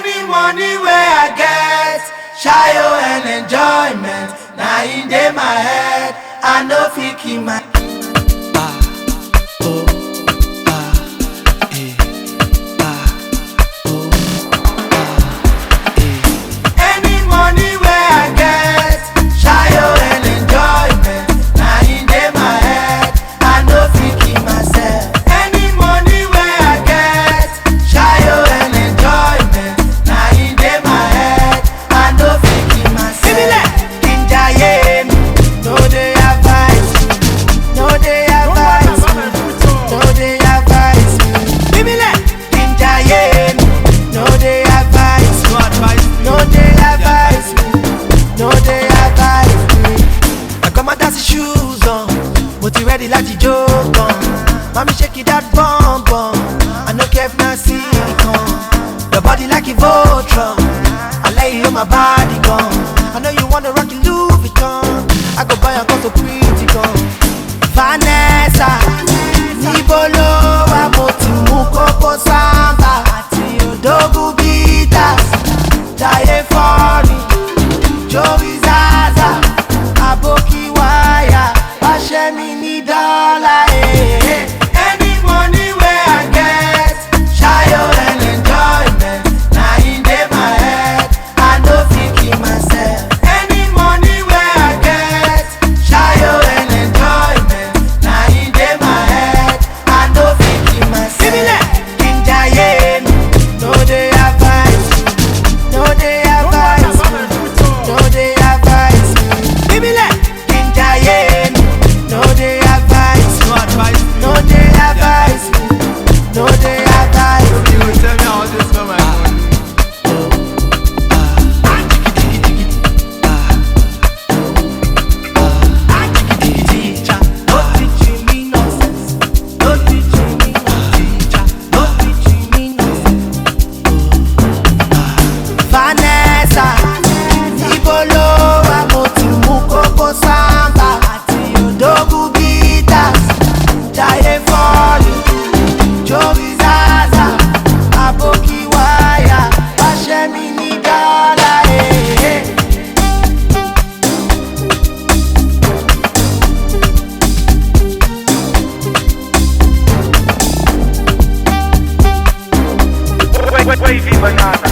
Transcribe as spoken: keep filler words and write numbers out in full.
Any money where I get, shayo and enjoyment. Now in day my head, I know fi keep my. Ready like the joke on. Mommy shake it that bum bum. I no care if not see it come. Your body like a Voltron. I lay you on my body gone. I know you wanna rock your Louis Vuitton. I go buy a cause so pretty gone. Vanessa Nibolo wa moti mukoko samba. Dogu bitas Jaye Fori Joey Zaza Aboki Waya Bashemi ni dollar, eh. Any money where I get, shayo and enjoyment. Now in day my head, I know fi keep myself. Any money where I get, shayo and enjoyment. Now in day my head, I know fi keep myself. Give me that, Kinjaye, no they advise, no they advise, no they advise. Give me that, Kinjaye, no they advise, no advice, no they advise, no they advise. You will tell me how to spell my money. Don't teach me nonsense. Don't teach me nonsense. Don't teach me nonsense. Vanessa, Nibolo, Amoti Mukoko Samba, Dogu Bitas, Jaye Fori, Joey Zaza, Aboki Waya, Bashemi ni dollar, eh. Wavy banana.